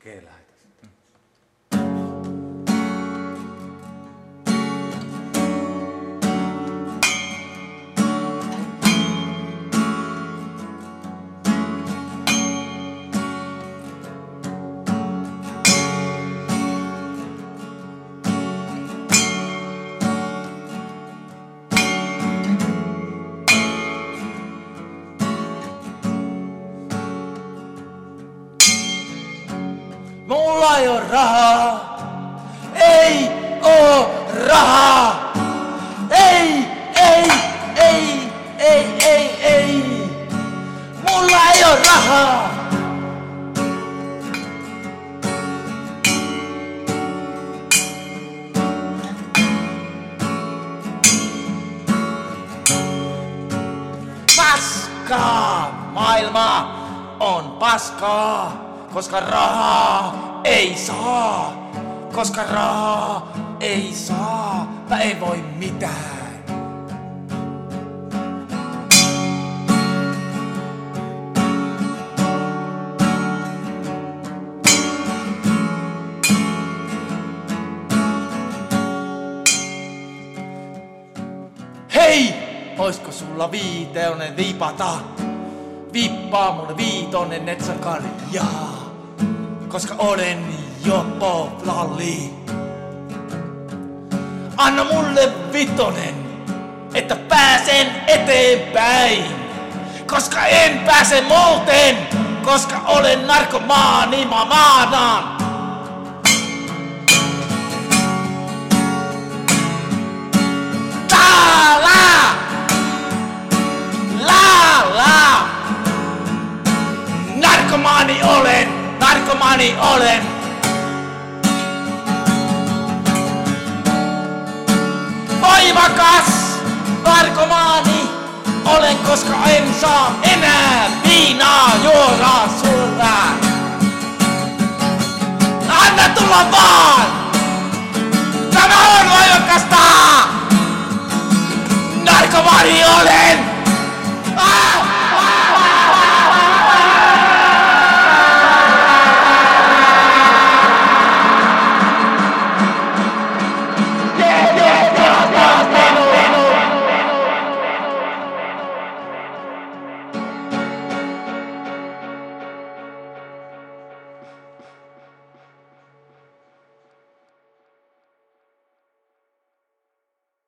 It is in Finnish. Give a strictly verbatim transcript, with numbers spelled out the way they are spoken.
Okei, lähetään. Mulla ei oo rahaa, ei oo rahaa, ei, ei, ei, ei, ei, ei, mulla ei oo rahaa. Paskaa, maailma on paskaa. Koska rahaa ei saa, koska rahaa ei saa, mä ei voi mitään. Hei, oisko sulla viiteonen vipata? Vippaa mulle viitonen, et sä karjaa. Koska olen jo povlalli. Anna mulle vitonen, että pääsen eteenpäin. Koska en pääse muuten, koska olen narkomaani, mä maanan. La la la. Narkomaani olen. Narkomaani olen. Voimakas narkomaani olen, koska en saa enää viinaa juoda suoraan. Anna tulla vaan! Tämä on voimakasta! Narkomaani olen!